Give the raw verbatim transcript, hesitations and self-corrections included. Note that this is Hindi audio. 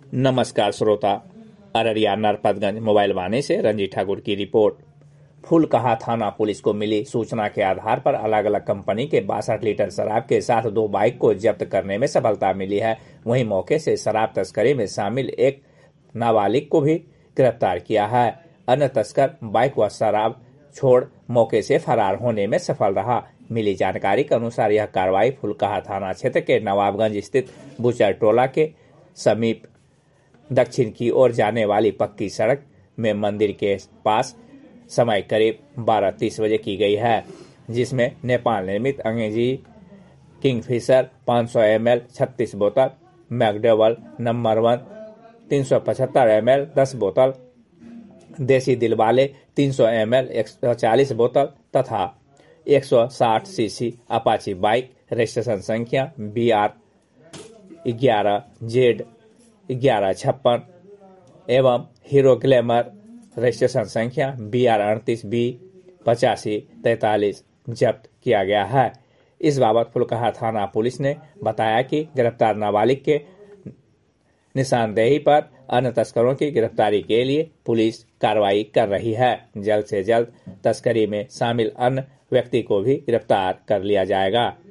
नमस्कार श्रोता, अररिया नरपतगंज मोबाइल वाणी से रंजीत ठाकुर की रिपोर्ट। फूलकहा थाना पुलिस को मिली सूचना के आधार पर अलग अलग कंपनी के बासठ लीटर शराब के साथ दो बाइक को जब्त करने में सफलता मिली है। वहीं मौके से शराब तस्करी में शामिल एक नाबालिग को भी गिरफ्तार किया है। अन्य तस्कर बाइक व शराब छोड़ मौके से फरार होने में सफल रहा। मिली जानकारी के अनुसार यह कार्रवाई फूलकहा थाना क्षेत्र के नवाबगंज स्थित बुचर टोला के समीप दक्षिण की ओर जाने वाली पक्की सड़क में मंदिर के पास समय करीब बारह तीस बजे की गई है, जिसमें नेपाल निर्मित अंग्रेजी किंगफिशर पाँच सौ एम एल छत्तीस बोतल, मैकडोवेल नंबर वन तीन सौ पचहत्तर एम एल दस बोतल, देसी दिलवाले तीन सौ एम एल एक सौ चालीस बोतल तथा एक सौ साठ सीसी अपाची बाइक रजिस्ट्रेशन संख्या बी आर ग्यारह जेड ग्यारह छप्पन एवं हीरो ग्लैमर रजिस्ट्रेशन संख्या बी आर अड़तीस बी पचासी तैतालीस जब्त किया गया है। इस बाबत फूलकहा थाना पुलिस ने बताया कि गिरफ्तार नाबालिग के निशानदेही पर अन्य तस्करों की गिरफ्तारी के लिए पुलिस कार्रवाई कर रही है। जल्द से जल्द तस्करी में शामिल अन्य व्यक्ति को भी गिरफ्तार कर लिया जाएगा।